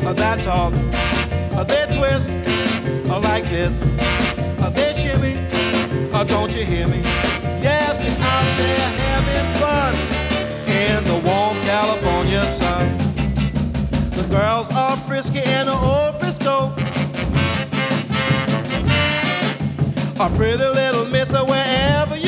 that talk, they twist like this, they shimmy, don't you hear me? Yes, they're out there having fun in the warm California sun. The girls are frisky in the old Frisco, a pretty little miss wherever you